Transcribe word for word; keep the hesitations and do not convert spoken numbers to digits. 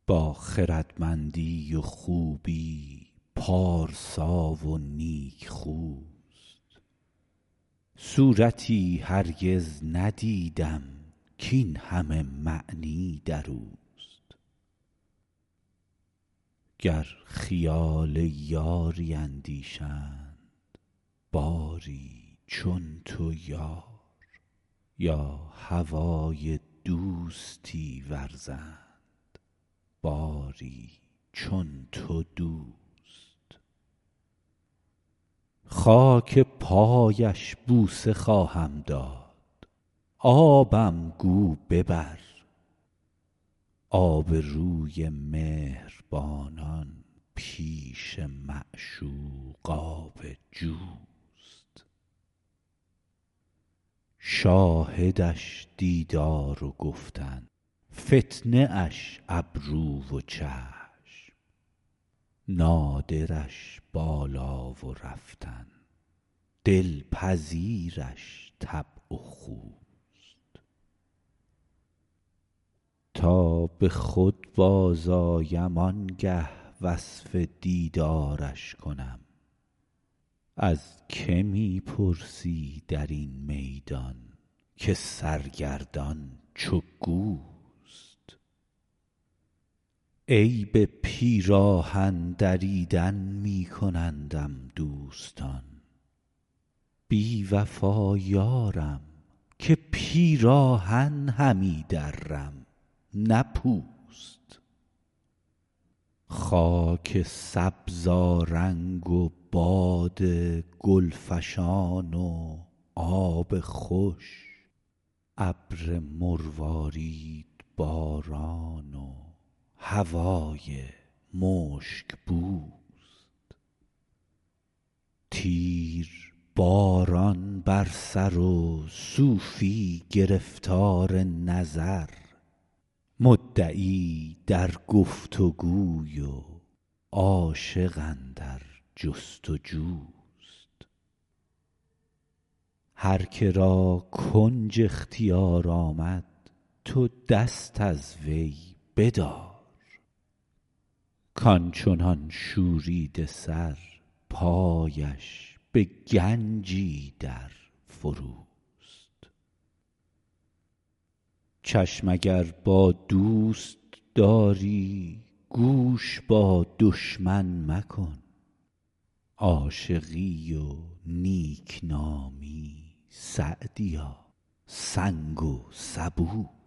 با خردمندی و خوبی پارسا و نیک خوست. صورتی هرگز ندیدم کاین همه معنی در اوست. گر خیال یاری اندیشند باری چون تو یار، یا هوای دوستی ورزند باری چون تو دوست. خاک پایش بوسه خواهم داد، آبم گو ببر. آب روی مهربانان پیش معشوق آب جوست. شاهدش دیدار و گفتن، فتنه اش ابرو و چشم. نادرش بالا و رفتن، دلپذیرش طبع و خوست. تا به خود بازآیم آنگه وصف دیدارش کنم. از که می پرسی در این میدان که سرگردان چو گوست. عیب پیراهن دریدن می کنندم دوستان. بی وفا یارم که پیراهن همی درم نه پوست. خاک سبزآرنگ و باد گلفشان و آب خوش، ابر مروارید باران و هوای مشک بوست. تیر باران بر سر و صوفی گرفتار نظر، مدعی در گفت و گوی و عاشق اندر جست و جوست. هر که را کنج اختیار آمد تو دست از وی بدار. کان چنان شوریده سر پایش به گنجی در فروست. چشم اگر با دوست داری گوش با دشمن مکن. عاشقی و نیک نامی سعدیا سنگ و سبوست.